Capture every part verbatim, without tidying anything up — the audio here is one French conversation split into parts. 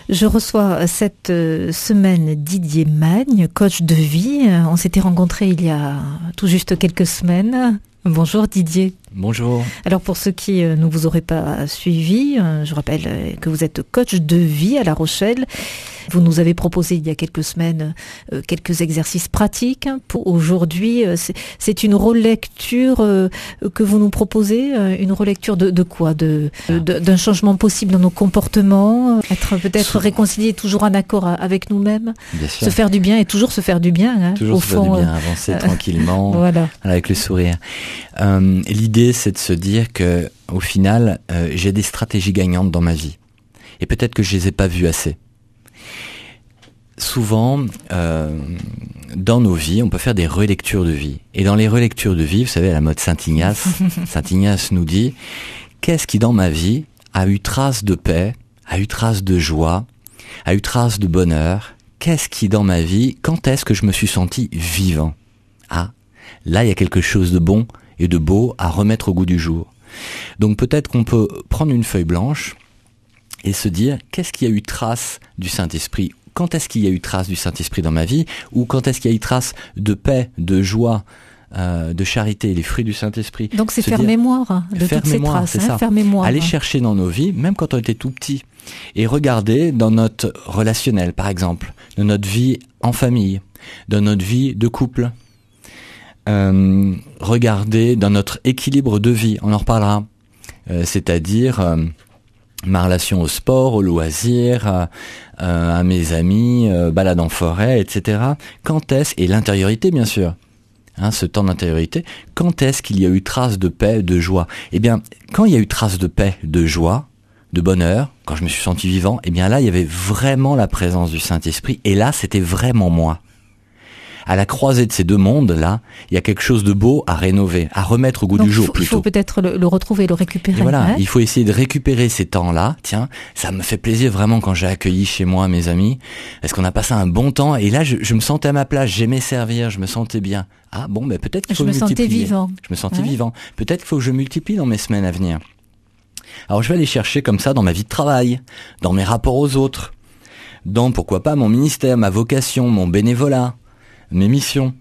Je reçois cette semaine Didier Magne, coach de vie. On s'était rencontrés il y a tout juste quelques semaines. Bonjour Didier. Bonjour. Alors pour ceux qui ne vous auraient pas suivi, je rappelle que vous êtes coach de vie à La Rochelle. Vous nous avez proposé il y a quelques semaines quelques exercices pratiques. Pour aujourd'hui, c'est, c'est une relecture que vous nous proposez, une relecture de, de quoi de, de, d'un changement possible dans nos comportements, être peut-être réconcilié, toujours en accord avec nous-mêmes, bien sûr. Se faire du bien et toujours se faire du bien. Hein, toujours au se fond, faire du bien, avancer euh, tranquillement, voilà. Avec le sourire. Euh, l'idée, c'est de se dire que, au final, euh, j'ai des stratégies gagnantes dans ma vie. Et peut-être que je les ai pas vues assez. Souvent, euh, dans nos vies, on peut faire des relectures de vie. Et dans les relectures de vie, vous savez, à la mode Saint-Ignace, Saint-Ignace nous dit, qu'est-ce qui dans ma vie a eu trace de paix, a eu trace de joie, a eu trace de bonheur? Qu'est-ce qui dans ma vie, quand est-ce que je me suis senti vivant? Ah, là il y a quelque chose de bon et de beau à remettre au goût du jour. Donc peut-être qu'on peut prendre une feuille blanche et se dire, qu'est-ce qui a eu trace du Saint-Esprit? Quand est-ce qu'il y a eu trace du Saint-Esprit dans ma vie? Ou quand est-ce qu'il y a eu trace de paix, de joie, euh, de charité, les fruits du Saint-Esprit? Donc c'est se faire dire, mémoire de faire toutes mémoire, ces traces, c'est hein, ça. faire mémoire. Aller chercher dans nos vies, même quand on était tout petit, et regarder dans notre relationnel, par exemple, dans notre vie en famille, dans notre vie de couple, euh, regarder dans notre équilibre de vie, on en reparlera, euh, c'est-à-dire... Euh, ma relation au sport, au loisir, à, à mes amis, euh, balade en forêt, et cetera. Quand est-ce, et l'intériorité bien sûr, hein, ce temps d'intériorité, quand est-ce qu'il y a eu trace de paix, de joie? Eh bien, quand il y a eu trace de paix, de joie, de bonheur, quand je me suis senti vivant, eh bien là, il y avait vraiment la présence du Saint-Esprit, et là, c'était vraiment moi. À la croisée de ces deux mondes-là, il y a quelque chose de beau à rénover, à remettre au goût Donc, du jour faut, plutôt. Il faut peut-être le, le retrouver, le récupérer. Et voilà, hein il faut essayer de récupérer ces temps-là. Tiens, ça me fait plaisir vraiment quand j'ai accueilli chez moi mes amis. Est-ce qu'on a passé un bon temps? Et là, je, je me sentais à ma place, j'aimais servir, je me sentais bien. Ah bon, ben peut-être qu'il faut je me multiplier. sentais vivant. Je me sentais ouais. vivant. Peut-être qu'il faut que je multiplie dans mes semaines à venir. Alors je vais aller chercher comme ça dans ma vie de travail, dans mes rapports aux autres, dans, pourquoi pas, mon ministère, ma vocation, mon bénévolat, mes missions.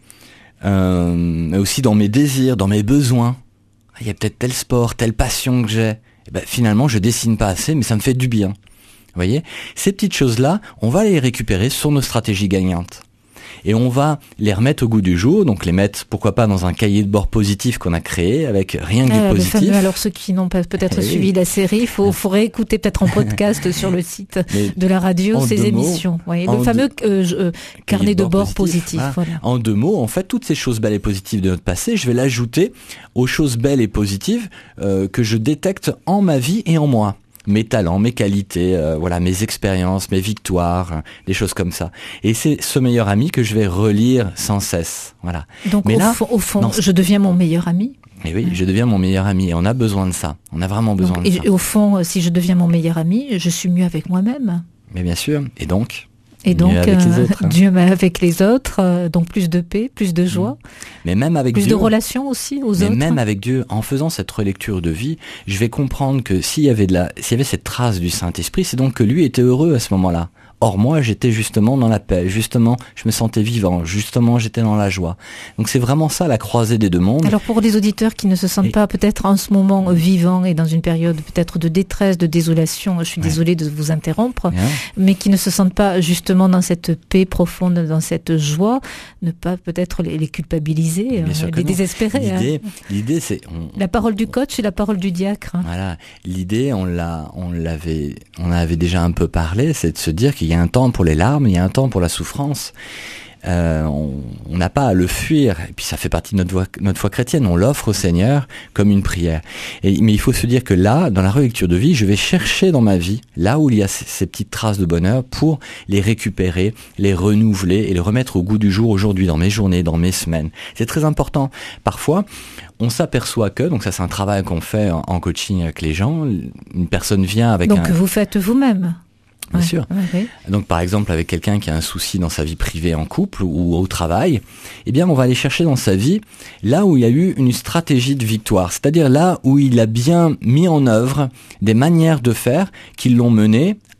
Euh, mais aussi dans mes désirs, dans mes besoins. Il y a peut-être tel sport, telle passion que j'ai. Et ben, finalement, je dessine pas assez, mais ça me fait du bien. Vous voyez, ces petites choses-là, on va les récupérer sur nos stratégies gagnantes. Et on va les remettre au goût du jour, donc les mettre, pourquoi pas, dans un cahier de bord positif qu'on a créé, avec rien que ah, du positif. Fameux, alors ceux qui n'ont pas peut-être eh suivi oui. la série, il faut, faut réécouter peut-être en podcast sur le site mais de la radio ces émissions. Mots, oui, le fameux de, euh, euh, carnet de bord positif. positif voilà. Voilà. En deux mots, en fait, toutes ces choses belles et positives de notre passé, je vais l'ajouter aux choses belles et positives euh, que je détecte en ma vie et en moi. Mes talents, mes qualités, euh, voilà, mes expériences, mes victoires, euh, des choses comme ça. Et c'est ce meilleur ami que je vais relire sans cesse, voilà. Donc Mais au, là, fond, au fond, non, je deviens mon meilleur ami. Et oui, je deviens mon meilleur ami. Et on a besoin de ça. On a vraiment besoin donc, de et ça. Et au fond, si je deviens mon meilleur ami, je suis mieux avec moi-même. Mais bien sûr. Et donc Et donc, avec euh, les autres, hein. Dieu avec les autres, euh, donc plus de paix, plus de joie. Mais même avec plus Dieu. de relations aussi aux mais autres. même avec Dieu, en faisant cette relecture de vie, je vais comprendre que s'il y avait de la, s'il y avait cette trace du Saint-Esprit, c'est donc que lui était heureux à ce moment-là. Or moi, j'étais justement dans la paix, justement, je me sentais vivant, justement, j'étais dans la joie. Donc c'est vraiment ça, la croisée des deux mondes. Alors pour les auditeurs qui ne se sentent et... pas peut-être en ce moment vivants et dans une période peut-être de détresse, de désolation, je suis ouais. désolée de vous interrompre, ouais. mais qui ne se sentent pas justement dans cette paix profonde, dans cette joie, ne pas peut-être les, les culpabiliser, euh, les désespérer. L'idée, hein. l'idée c'est... On, la parole du coach et la parole du diacre. Hein. Voilà, l'idée, on l'a, on l'avait, on avait déjà un peu parlé, c'est de se dire qu'il il y a un temps pour les larmes, il y a un temps pour la souffrance. Euh, on n'a pas à le fuir, et puis ça fait partie de notre, voie, notre foi chrétienne, on l'offre au Seigneur comme une prière. Et, mais il faut se dire que là, dans la relecture de vie, je vais chercher dans ma vie, là où il y a ces, ces petites traces de bonheur, pour les récupérer, les renouveler et les remettre au goût du jour aujourd'hui, dans mes journées, dans mes semaines. C'est très important. Parfois, on s'aperçoit que, donc ça c'est un travail qu'on fait en, en coaching avec les gens, une personne vient avec donc un... Donc vous faites vous-même. Bien ouais, sûr. Ouais, ouais. Donc par exemple avec quelqu'un qui a un souci dans sa vie privée en couple ou au travail, eh bien on va aller chercher dans sa vie là où il y a eu une stratégie de victoire, c'est-à-dire là où il a bien mis en œuvre des manières de faire qui l'ont mené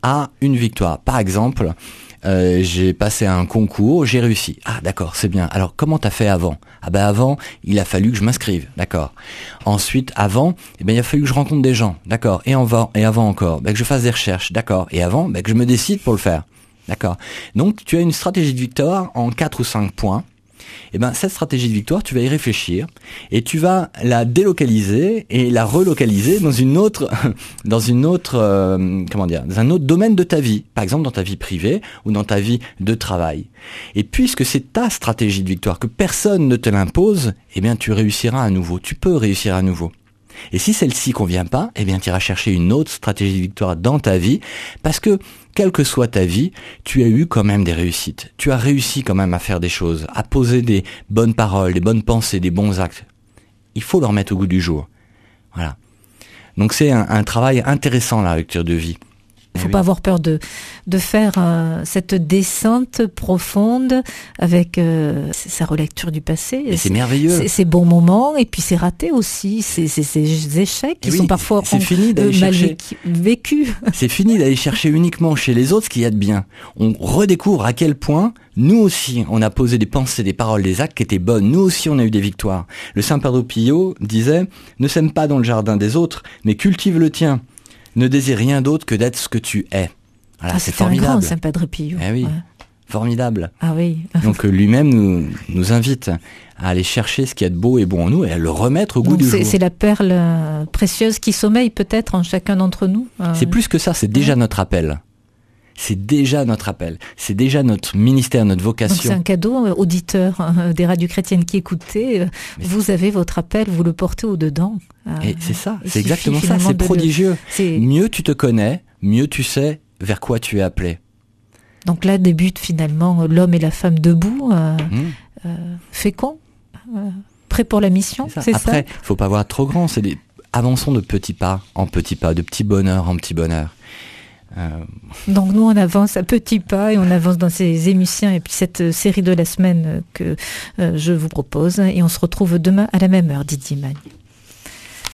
à une victoire. Par exemple, euh, j'ai passé un concours, j'ai réussi. Ah d'accord, c'est bien. Alors comment t'as fait avant? Ah ben avant, il a fallu que je m'inscrive, d'accord. Ensuite, avant, eh ben il a fallu que je rencontre des gens, d'accord. Et avant, et avant encore, ben, que je fasse des recherches, d'accord. Et avant, ben, que je me décide pour le faire, d'accord. Donc tu as une stratégie de victoire en quatre ou cinq points. Eh ben, cette stratégie de victoire, tu vas y réfléchir et tu vas la délocaliser et la relocaliser dans une autre, dans une autre, euh, comment dire, dans un autre domaine de ta vie. Par exemple, dans ta vie privée ou dans ta vie de travail. Et puisque c'est ta stratégie de victoire, que personne ne te l'impose, eh bien, tu réussiras à nouveau. Tu peux réussir à nouveau. Et si celle-ci convient pas, eh bien, tu iras chercher une autre stratégie de victoire dans ta vie, parce que, quelle que soit ta vie, tu as eu quand même des réussites. Tu as réussi quand même à faire des choses, à poser des bonnes paroles, des bonnes pensées, des bons actes. Il faut leur mettre au goût du jour. Voilà. Donc c'est un, un travail intéressant, la lecture de vie. Il ne faut oui. pas avoir peur de, de faire euh, cette descente profonde avec euh, sa relecture du passé. Et c'est merveilleux. C'est, c'est bons moments et puis c'est raté aussi. C'est, c'est ces échecs qui oui, sont parfois c'est, c'est fini d'aller euh, mal chercher, vécus. C'est fini d'aller chercher uniquement chez les autres ce qu'il y a de bien. On redécouvre à quel point nous aussi on a posé des pensées, des paroles, des actes qui étaient bonnes. Nous aussi on a eu des victoires. Le Saint Padre Pio disait « Ne sème pas dans le jardin des autres, mais cultive le tien. Ne désire rien d'autre que d'être ce que tu es. » Voilà, ah, c'est formidable. Un grand Saint Padre Pio. Eh oui, ouais. Formidable. Ah oui. Donc lui-même nous, nous invite à aller chercher ce qu'il y a de beau et bon en nous et à le remettre au goût Donc du c'est, jour. C'est la perle précieuse qui sommeille peut-être en chacun d'entre nous. Euh... C'est plus que ça, c'est déjà ouais. notre appel. C'est déjà notre appel. C'est déjà notre ministère, notre vocation. Donc c'est un cadeau, euh, auditeur euh, des radios chrétiennes qui écoutez. Euh, vous avez votre appel, vous le portez au-dedans. Euh, et c'est ça, c'est exactement ça, c'est prodigieux. Le... C'est... Mieux tu te connais, mieux tu sais vers quoi tu es appelé. Donc là débute finalement l'homme et la femme debout, euh, mmh. euh, féconds, euh, prêts pour la mission, c'est ça. C'est Après, ça faut pas voir trop grand, c'est des... avançons de petits pas en petits pas, de petit bonheur en petit bonheur. Euh... Donc nous on avance à petits pas et on avance dans ces émissions et puis cette série de la semaine que euh, je vous propose et on se retrouve demain à la même heure, Didier Magne.